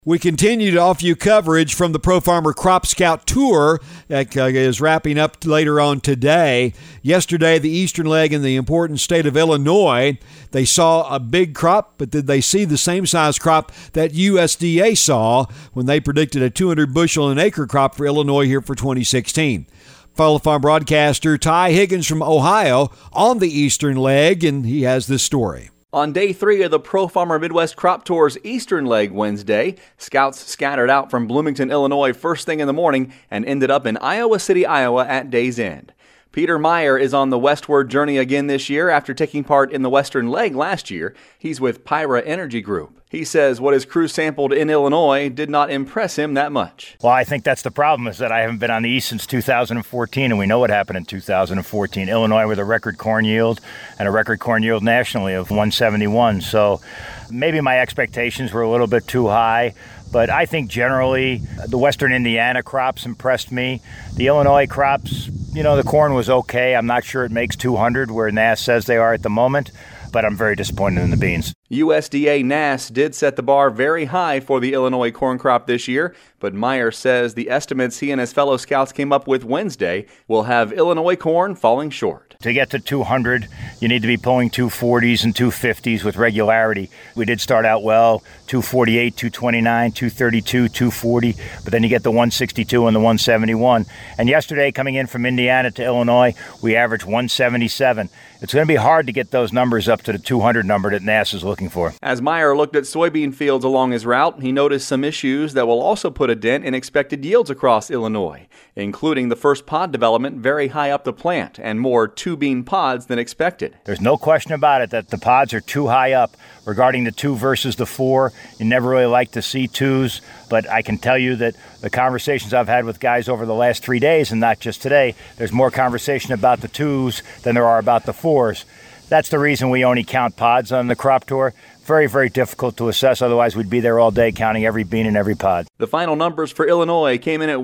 We continue to offer you coverage from the Pro Farmer Crop Scout Tour that is wrapping up later on today. Yesterday, the eastern leg in the important state of Illinois, they saw a big crop, but did they see the same size crop that USDA saw when they predicted a 200 bushel an acre crop for Illinois here for 2016? Follow farm broadcaster Ty Higgins from Ohio on the eastern leg, and he has this story. On day 3 of the Pro Farmer Midwest Crop Tour's Eastern Leg Wednesday, scouts scattered out from Bloomington, Illinois first thing in the morning and ended up in Iowa City, Iowa at day's end. Peter Meyer is on the westward journey again this year after taking part in the Western Leg last year. He's with Pyra Energy Group. He says what his crew sampled in Illinois did not impress him that much. Well, I think that's the problem, is that I haven't been on the East since 2014, and we know what happened in 2014. Illinois with a record corn yield and a record corn yield nationally of 171. So maybe my expectations were a little bit too high. But I think generally the Western Indiana crops impressed me. The Illinois crops, the corn was okay. I'm not sure it makes 200 where NASS says they are at the moment, but I'm very disappointed in the beans. USDA NASS did set the bar very high for the Illinois corn crop this year, but Meyer says the estimates he and his fellow scouts came up with Wednesday will have Illinois corn falling short. To get to 200, you need to be pulling 240s and 250s with regularity. We did start out well, 248, 229, 232, 240, but then you get the 162 and the 171. And yesterday, coming in from Indiana to Illinois, we averaged 177. It's going to be hard to get those numbers up to the 200 number that NASS is looking for. As Meyer looked at soybean fields along his route, he noticed some issues that will also put a dent in expected yields across Illinois, including the first pod development very high up the plant and more two-bean pods than expected. There's no question about it that the pods are too high up. Regarding the 2 versus the 4, you never really like to see 2s, but I can tell you that the conversations I've had with guys over the last 3 days, and not just today, there's more conversation about the 2s than there are about the 4s. That's the reason we only count pods on the crop tour. Very, very difficult to assess. Otherwise, we'd be there all day counting every bean in every pod. The final numbers for Illinois came in at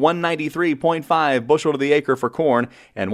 193.5 bushel to the acre for corn and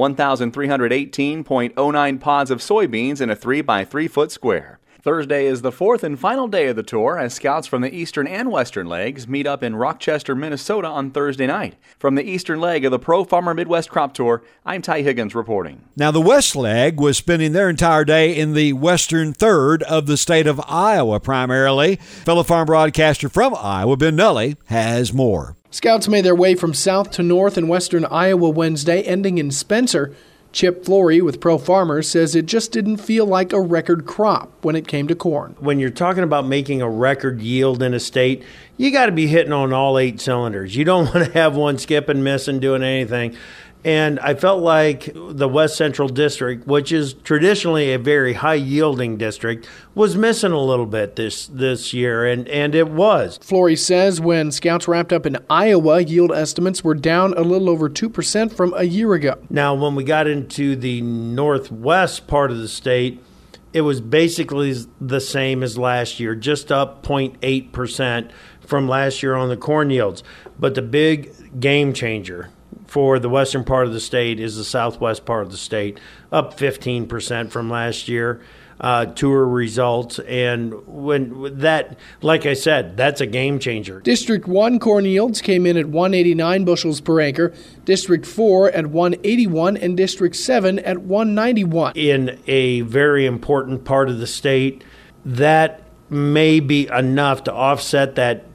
1,318.09 pods of soybeans in a 3 by 3 foot square. Thursday is the 4th and final day of the tour as scouts from the eastern and western legs meet up in Rochester, Minnesota on Thursday night. From the eastern leg of the Pro Farmer Midwest Crop Tour, I'm Ty Higgins reporting. Now, the west leg was spending their entire day in the western third of the state of Iowa primarily. Fellow farm broadcaster from Iowa, Ben Nuelle, has more. Scouts made their way from south to north in western Iowa Wednesday, ending in Spencer. Chip Flory with Pro Farmers says it just didn't feel like a record crop when it came to corn. When you're talking about making a record yield in a state, you got to be hitting on all 8 cylinders. You don't want to have one skip and miss and doing anything. And I felt like the West Central District, which is traditionally a very high-yielding district, was missing a little bit this year, and it was. Flory says when scouts wrapped up in Iowa, yield estimates were down a little over 2% from a year ago. Now, when we got into the northwest part of the state, it was basically the same as last year, just up 0.8% from last year on the corn yields. But the big game changer for the western part of the state is the southwest part of the state, up 15% from last year. Tour results, and when that, like I said, that's a game changer. District 1 corn yields came in at 189 bushels per acre, District 4 at 181, and District 7 at 191. In a very important part of the state, that may be enough to offset that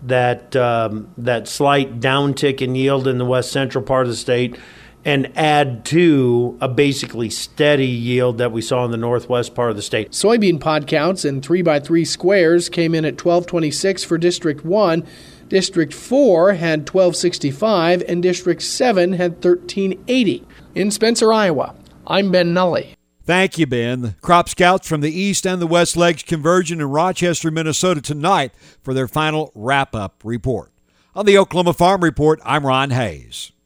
slight downtick in yield in the west central part of the state and add to a basically steady yield that we saw in the northwest part of the state. Soybean pod counts in 3 by 3 squares came in at 1226 for District 1. District 4 had 1265 and District 7 had 1380. In Spencer, Iowa, I'm Ben Nuelle. Thank you, Ben. The Crop Scouts from the East and the West Legs converging in Rochester, Minnesota tonight for their final wrap-up report. On the Oklahoma Farm Report, I'm Ron Hayes.